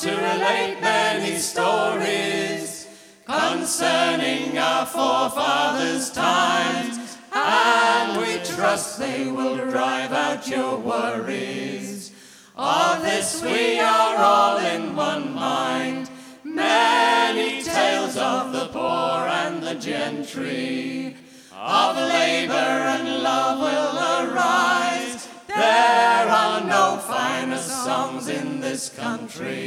to relate many stories concerning our forefathers' times, and we trust they will drive out your worries. Of this we are all in one mind. Many tales of the poor and the gentry, of labor and love will arise. There are no finer songs in this country.